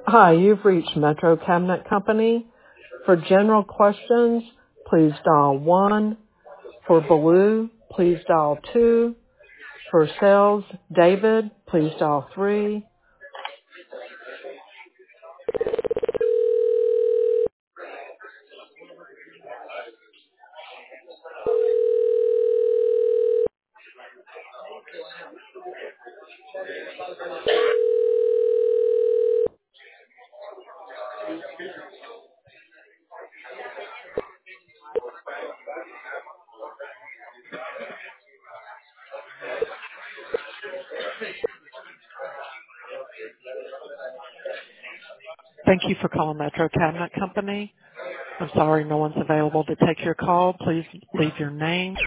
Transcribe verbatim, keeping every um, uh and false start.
Hi, you've reached Metro Cabinet Company. For general questions, please dial one. For Baloo, please dial two. For sales, David, please dial three. Thank you for calling Metro Cabinet Company. I'm sorry no one's available to take your call. Please leave your name,